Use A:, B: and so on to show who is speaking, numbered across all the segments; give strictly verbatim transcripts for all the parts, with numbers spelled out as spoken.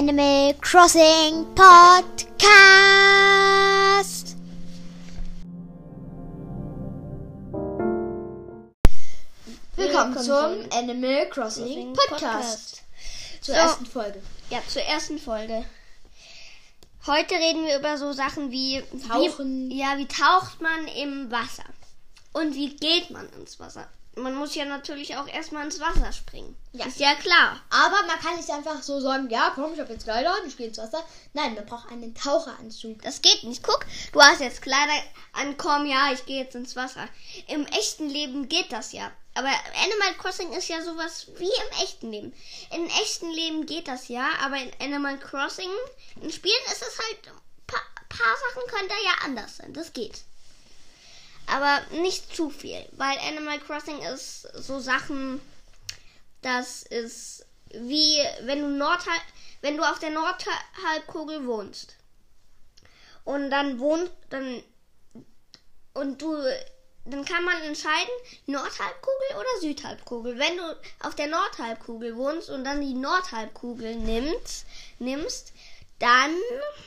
A: Animal Crossing Podcast. Willkommen, Willkommen zum, zum Animal Crossing, Crossing Podcast. Podcast. Zur so, ersten Folge.
B: Ja, zur ersten Folge. Heute reden wir über so Sachen wie Tauchen. Wie, ja, wie taucht man im Wasser? Und wie geht man ins Wasser? Man muss ja natürlich auch erstmal ins Wasser springen. Ja. Ist ja klar.
A: Aber man kann nicht einfach so sagen, ja komm, ich habe jetzt Kleider an, ich gehe ins Wasser. Nein, man braucht einen Taucheranzug.
B: Das geht nicht. Guck, du hast jetzt Kleider an, komm, ja, ich gehe jetzt ins Wasser. Im echten Leben geht das ja. Aber Animal Crossing ist ja sowas wie im echten Leben. Im echten Leben geht das ja, aber in Animal Crossing, in Spielen ist es halt, ein paar, paar Sachen können da ja anders sein. Das geht. Aber nicht zu viel, weil Animal Crossing ist so Sachen, das ist wie wenn du Nordhal- wenn du auf der Nordhalbkugel wohnst und dann wohnt dann und du dann kann man entscheiden, Nordhalbkugel oder Südhalbkugel. Wenn du auf der Nordhalbkugel wohnst und dann die Nordhalbkugel nimmst, nimmst, dann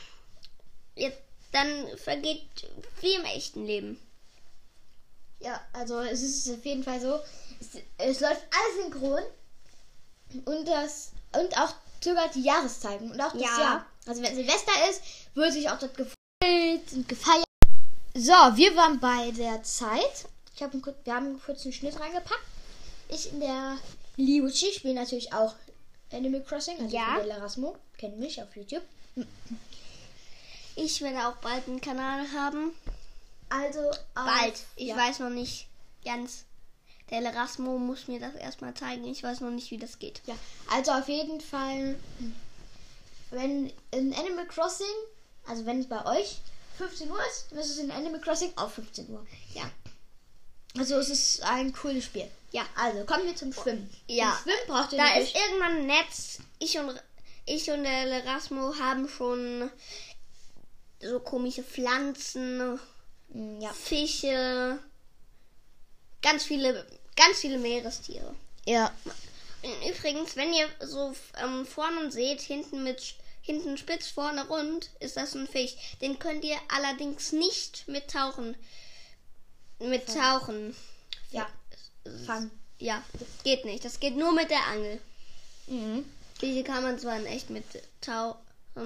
B: dann vergeht wie im echten Leben.
A: Ja, also es ist auf jeden Fall so, es, es läuft alles synchron und das und auch sogar die Jahreszeiten und auch das ja. Jahr. Also wenn Silvester ist, wird sich auch dort gefeiert und gefeiert. So, wir waren bei der Zeit. Ich hab einen, wir haben einen kurzen Schnitt reingepackt. Ich in der Liuchi spiele natürlich auch Animal Crossing, also
B: ja.
A: der Lerasmo, kennt mich auf YouTube.
B: Ich werde auch bald einen Kanal haben.
A: Also
B: bald. Auf, ich ja. weiß noch nicht ganz. Der Lerasmo muss mir das erstmal zeigen. Ich weiß noch nicht, wie das geht.
A: Ja, also auf jeden Fall, wenn in Animal Crossing, also wenn es bei euch fünfzehn Uhr ist, dann ist es in Animal Crossing auch fünfzehn Uhr. Ja. Also es ist ein cooles Spiel.
B: Ja.
A: Also kommen wir zum Schwimmen.
B: Ja.
A: Zum Schwimmen braucht ihr
B: Da
A: natürlich
B: ist irgendwann ein Netz. Ich und ich und der Lerasmo haben schon so komische Pflanzen. Ja. Fische, ganz viele, ganz viele Meerestiere.
A: Ja.
B: Übrigens, wenn ihr so ähm, vorne seht, hinten mit hinten spitz, vorne rund, ist das ein Fisch. Den könnt ihr allerdings nicht mit Tauchen, mit Fang. Tauchen.
A: Ja. Fangen.
B: Ja, geht nicht. Das geht nur mit der Angel.
A: Mhm.
B: Diese kann man zwar in echt mit Tauchen.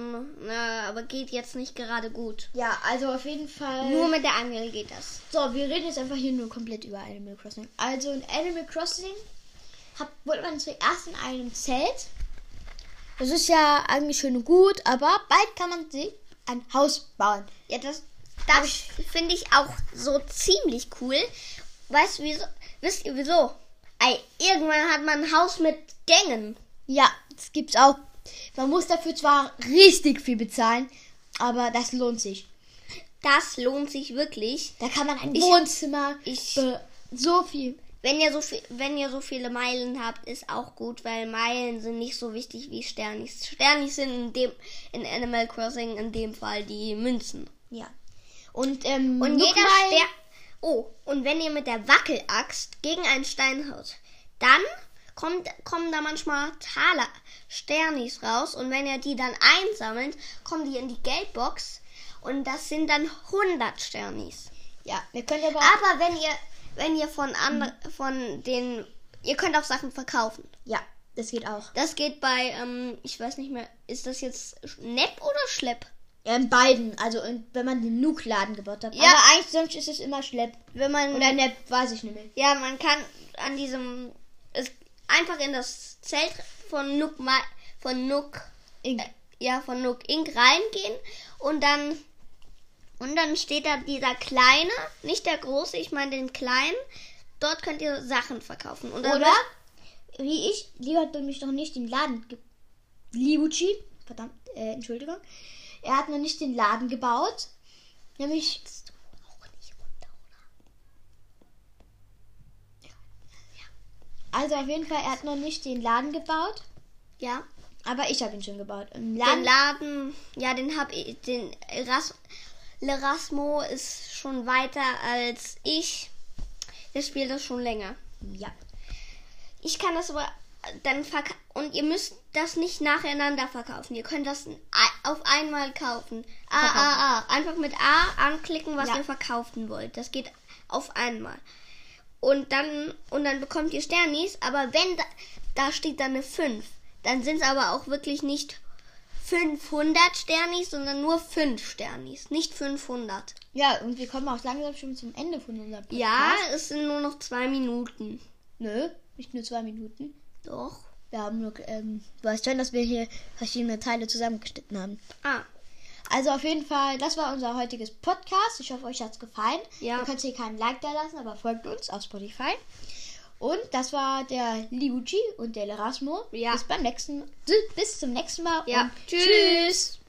B: Na, aber geht jetzt nicht gerade gut.
A: Ja, also auf jeden Fall.
B: Nur mit der Angel geht das.
A: So, wir reden jetzt einfach hier nur komplett über Animal Crossing. Also in Animal Crossing hat, wohnt man zuerst in einem Zelt. Das ist ja eigentlich schön und gut, aber bald kann man sich ein Haus bauen.
B: Ja, das, das finde ich auch so ziemlich cool. Weißt du wieso? Wisst ihr wieso? Ey, irgendwann hat man ein Haus mit Gängen.
A: Ja, das gibt's auch. Man muss dafür zwar richtig viel bezahlen, aber das lohnt sich.
B: Das lohnt sich wirklich.
A: Da kann man ein
B: ich,
A: Wohnzimmer,
B: ich,
A: so viel.
B: Wenn ihr so viel, wenn ihr so viele Meilen habt, ist auch gut, weil Meilen sind nicht so wichtig wie Sternis. Sternis sind in dem in Animal Crossing in dem Fall die Münzen.
A: Ja. Und ähm,
B: und jeder Stern. Oh, und wenn ihr mit der Wackelaxt gegen einen Stein haut, dann Kommt, kommen da manchmal Taler, Sternis raus und wenn ihr die dann einsammelt, kommen die in die Geldbox und das sind dann hundert Sternis.
A: Ja, ihr könnt aber
B: aber wenn ihr wenn ihr von andre, von den ihr könnt auch Sachen verkaufen.
A: Ja, das geht auch.
B: Das geht bei ähm, ich weiß nicht mehr, ist das jetzt Nepp oder Schlepp?
A: Ja, in beiden, also wenn man den Nuke-Laden gebaut hat.
B: Ja,
A: aber eigentlich sonst ist es immer Schlepp.
B: Wenn man
A: oder Nepp, weiß ich nicht mehr.
B: Ja, man kann an diesem es einfach in das Zelt von Nook von Nook Inc. Äh, ja, von Nook Inc reingehen und dann und dann steht da dieser kleine, nicht der große, ich meine den kleinen. Dort könnt ihr Sachen verkaufen. Und dann
A: oder wie ich, Leo hat nämlich noch nicht den Laden ge- Liuchi, verdammt, äh, Entschuldigung. Er hat noch nicht den Laden gebaut. Nämlich Also auf jeden Fall, er hat noch nicht den Laden gebaut.
B: Ja.
A: Aber ich habe ihn schon gebaut.
B: Im Laden, den Laden, ja, den habe ich, den Eras, Lerasmo ist schon weiter als ich. Der spielt das schon länger.
A: Ja.
B: Ich kann das aber dann verk- und ihr müsst das nicht nacheinander verkaufen. Ihr könnt das auf einmal kaufen. A, A, A. Einfach mit A anklicken, was
A: Ja.
B: ihr verkaufen wollt. Das geht auf einmal. Und dann, und dann bekommt ihr Sternis, aber wenn da, da steht dann eine fünf, dann sind es aber auch wirklich nicht fünfhundert Sternis, sondern nur fünf Sternis, nicht fünfhundert.
A: Ja, und wir kommen auch langsam schon zum Ende von unserem Podcast.
B: Ja, es sind nur noch zwei Minuten.
A: Nö, nicht nur zwei Minuten.
B: Doch.
A: Wir haben nur, ähm, du weißt schon, dass wir hier verschiedene Teile zusammengeschnitten haben.
B: Ah,
A: Also auf jeden Fall, das war unser heutiges Podcast. Ich hoffe, euch hat es gefallen.
B: Ja.
A: Ihr könnt hier keinen Like da lassen, aber folgt uns auf Spotify. Und das war der Liuji und der Erasmo.
B: Ja.
A: Bis beim nächsten, bis zum nächsten Mal.
B: ja.
A: Und
B: Tschüss.